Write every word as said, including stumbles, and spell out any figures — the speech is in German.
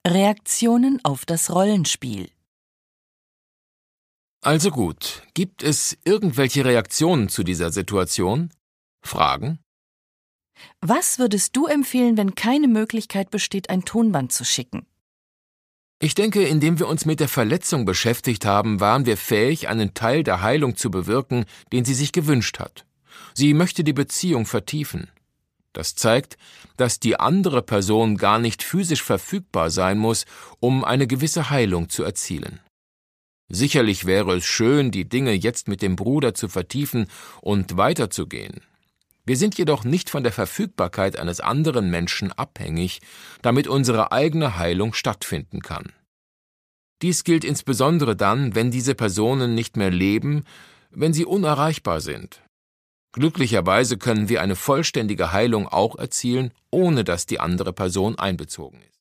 Reaktionen auf das Rollenspiel. Also gut, gibt es irgendwelche Reaktionen zu dieser Situation? Fragen? Was würdest du empfehlen, wenn keine Möglichkeit besteht, ein Tonband zu schicken? Ich denke, indem wir uns mit der Verletzung beschäftigt haben, waren wir fähig, einen Teil der Heilung zu bewirken, den sie sich gewünscht hat. Sie möchte die Beziehung vertiefen. Das zeigt, dass die andere Person gar nicht physisch verfügbar sein muss, um eine gewisse Heilung zu erzielen. Sicherlich wäre es schön, die Dinge jetzt mit dem Bruder zu vertiefen und weiterzugehen. Wir sind jedoch nicht von der Verfügbarkeit eines anderen Menschen abhängig, damit unsere eigene Heilung stattfinden kann. Dies gilt insbesondere dann, wenn diese Personen nicht mehr leben, wenn sie unerreichbar sind. Glücklicherweise können wir eine vollständige Heilung auch erzielen, ohne dass die andere Person einbezogen ist.